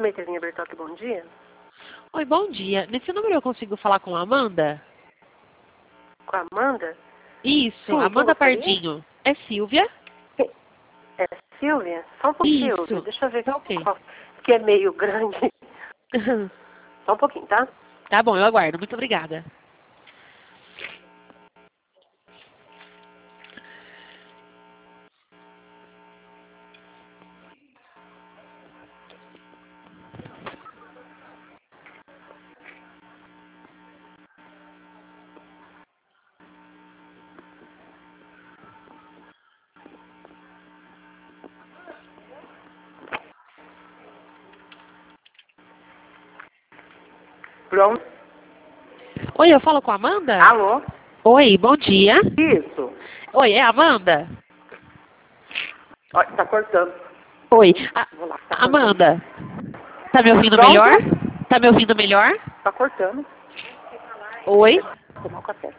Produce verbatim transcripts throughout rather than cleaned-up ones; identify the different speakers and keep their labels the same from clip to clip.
Speaker 1: Oi, Terezinha Bertocchi, bom dia.
Speaker 2: Oi, bom dia. Nesse número eu consigo falar com a Amanda?
Speaker 1: Com a Amanda?
Speaker 2: Isso,
Speaker 1: Sim,
Speaker 2: Amanda
Speaker 1: quem gostaria?
Speaker 2: Pardinho. É Silvia?
Speaker 1: É Silvia? Só um pouquinho,
Speaker 2: Isso.
Speaker 1: Silvia. Deixa eu ver
Speaker 2: Tá ok.
Speaker 1: qual, que é meio grande. Só um pouquinho, tá?
Speaker 2: Tá bom, eu aguardo. Muito obrigada.
Speaker 1: Pronto.
Speaker 2: Oi, eu falo com a Amanda?
Speaker 1: Alô?
Speaker 2: Oi, bom dia.
Speaker 1: Isso.
Speaker 2: Oi, é a Amanda?
Speaker 1: Ó, tá cortando.
Speaker 2: Oi, a-
Speaker 1: Vou lá, tá cortando.
Speaker 2: Amanda. Tá me ouvindo
Speaker 1: Pronto?
Speaker 2: melhor? Tá me ouvindo melhor?
Speaker 1: Tá cortando.
Speaker 2: Oi?
Speaker 1: Vou tomar o café.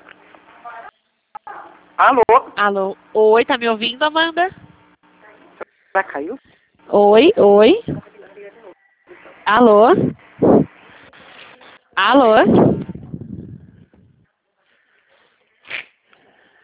Speaker 1: Alô?
Speaker 2: Alô? Oi, tá me ouvindo, Amanda?
Speaker 1: Já caiu?
Speaker 2: Oi, oi. Alô? Alô?